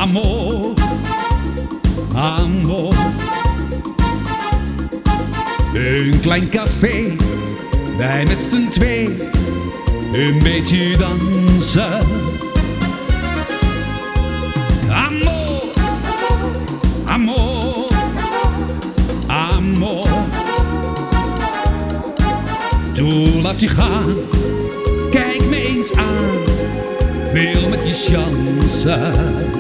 Amor, amor. Een klein café, wij met z'n twee, een beetje dansen. Amor, amor, amor. Toen laat je gaan, kijk me eens aan, wil met je chansen.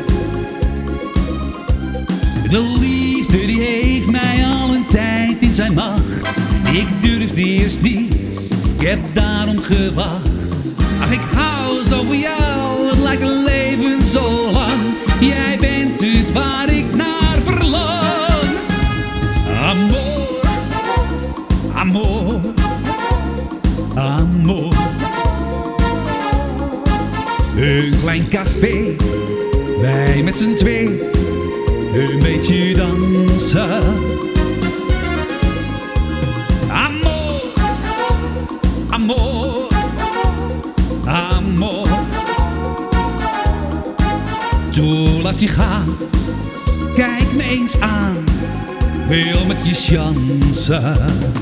De liefde die heeft mij al een tijd in zijn macht. Ik durfde eerst niet, ik heb daarom gewacht. Ach, ik hou zo van jou, het lijkt een leven zo lang. Jij bent het waar ik naar verlang. Amor, amor, amor. Een klein café, wij met z'n twee, een beetje dansen. Amor, amor, amor. Toen laat je gaan, kijk me eens aan, wil met je chansen.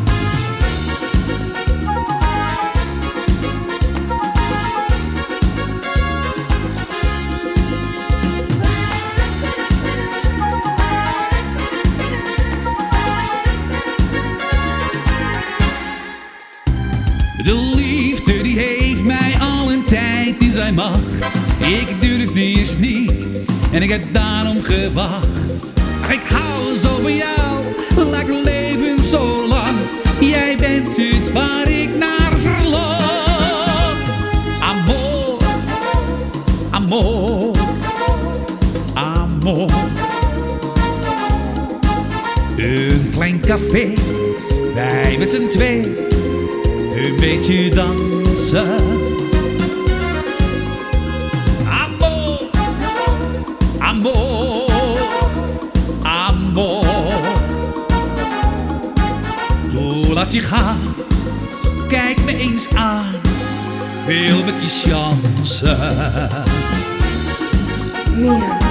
De liefde die heeft mij al een tijd in zijn macht. Ik durfde eerst niet en ik heb daarom gewacht. Ik hou zo van jou, lijkt een leven zo lang. Jij bent het waar ik naar verlang. Amor, amor, amor. Een klein café, wij met z'n twee, een beetje dansen. Amor, amor, amor. Toen laat je gaan, kijk me eens aan, wil met je chansen. Mia.